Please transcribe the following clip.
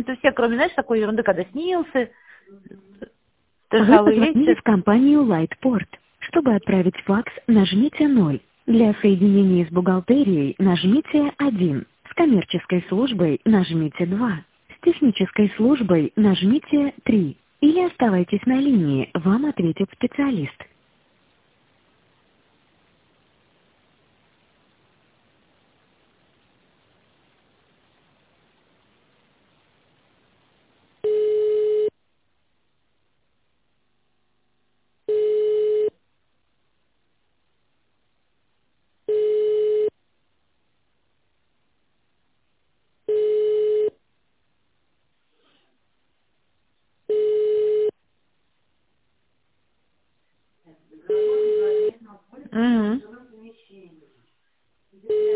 это все, кроме, знаешь, такой ерунды, когда снился, Вы страховые позвонили вещи. в компанию Lightport. Чтобы отправить факс, нажмите 0. Для соединения с бухгалтерией нажмите 1. С коммерческой службой нажмите 2. С технической службой нажмите 3. Или оставайтесь на линии, вам ответит специалист. Мгм.